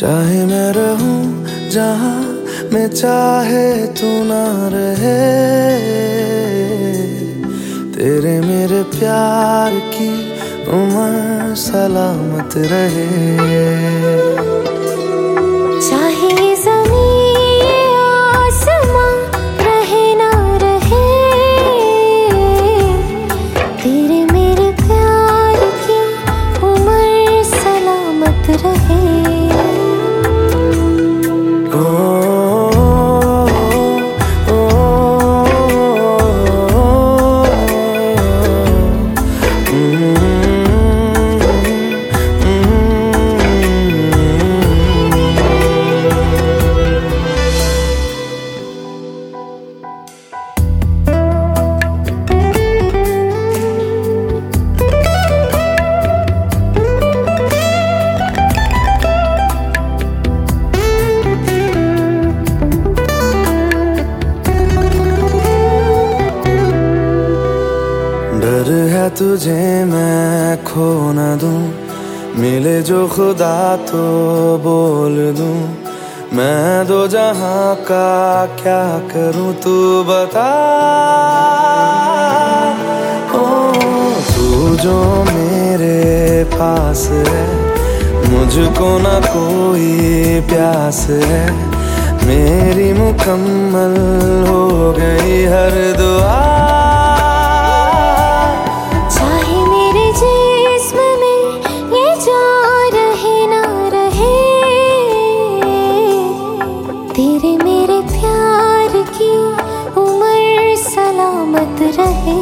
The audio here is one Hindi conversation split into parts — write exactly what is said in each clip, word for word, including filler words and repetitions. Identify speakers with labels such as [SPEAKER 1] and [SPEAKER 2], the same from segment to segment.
[SPEAKER 1] चाहे मैं रहूं जहां मैं चाहे तू ना रहे, तेरे मेरे प्यार की उम्र सलामत रहे।
[SPEAKER 2] चाहे ज़मीन आसमां रहे ना रहे, तेरे मेरे प्यार की उम्र सलामत रहे।
[SPEAKER 1] डर है तुझे मैं खो न दूं, मिले जो खुदा तो बोल दूं। मैं दो जहां का क्या करूं तू बता। ओ तू जो मेरे पास है, मुझको ना कोई प्यास है। मेरी मुकम्मल हो गई हर दुआ।
[SPEAKER 2] तेरे मेरे प्यार की उम्र सलामत रहे।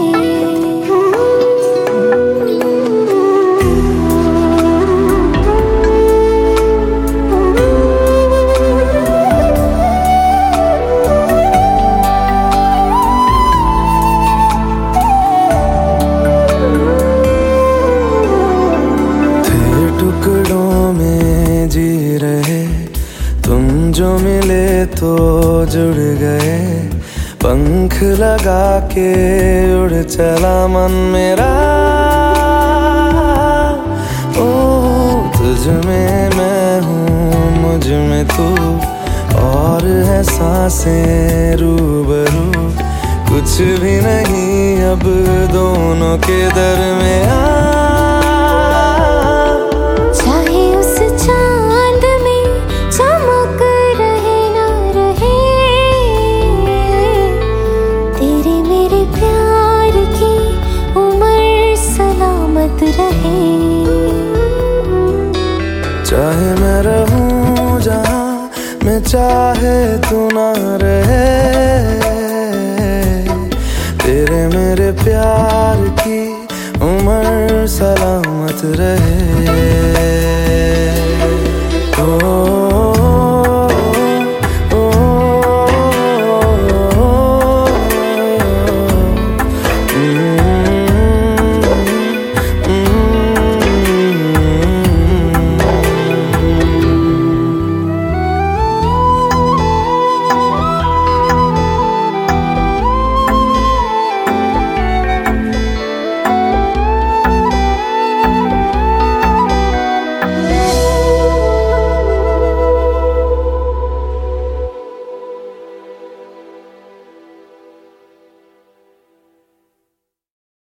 [SPEAKER 1] थे टुकड़ों में जी रहे, तुम जो मिले तो जुड़ गए। पंख लगा के उड़ चला मन मेरा। ओ तुझ में मैं हूँ, मुझ में तू, और है सांसें रूबरू। कुछ भी नहीं अब दोनों के दरमियां।
[SPEAKER 2] रहे
[SPEAKER 1] चाहे मैं रहूं जहां मैं चाहे तू ना रहे, तेरे मेरे प्यार की उम्र सलामत रहे।